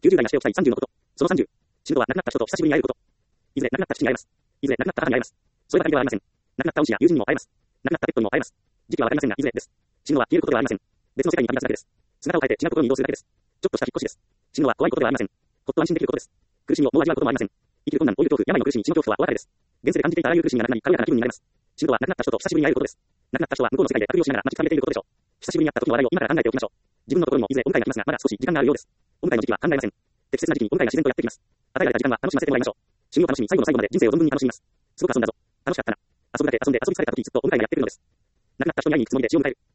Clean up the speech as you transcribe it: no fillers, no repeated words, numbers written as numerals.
90代がしておきたい30のこと。その30。死ぬとは亡くなった人と久しぶりに会えること。いずれ亡くなった父に会えます。いずれ亡くなった母に会えます。そればかりではありません。亡くなった恩師や友人にも会えます。亡くなったペットにも会えます。時期はわかりませんが、いずれです。死ぬのは消えることではありません。別の世界に旅立つだけです。姿を変えて違うところに移動するだけです。ちょっとした引っ越しです。死ぬのは怖いことではありません。ほっと安心できることです。苦しみをもう味わうこともありません。生きる困難、老いる恐怖、病の苦しみ、死の恐怖はお別れです。現世で感じていたあらゆる苦しみがなくなり、軽やかな気分になれます。死ぬとは亡くなった人と久しぶりに会えることです。亡くなった人は向こうの世界であくびをしながら待ちくたびれていることでしょう。久しぶりに会った時の話題を今から考えておきましょう。自分のところにもいずれお迎えが来ますが、まだ少し時間があるようです。お迎えの時期は考えません。適切な時期にお迎えが自然とやってきます。与えられた時間は楽しませてもらいましょう。死ぬを楽しみ、最後の最後まで人生を存分に楽しみます。すごく遊んだぞ。楽しかったな。遊ぶだけ遊んで遊び疲れた時にずっとお迎えがやってくるのです。亡くなった人に会いに行くつもりで死を迎える。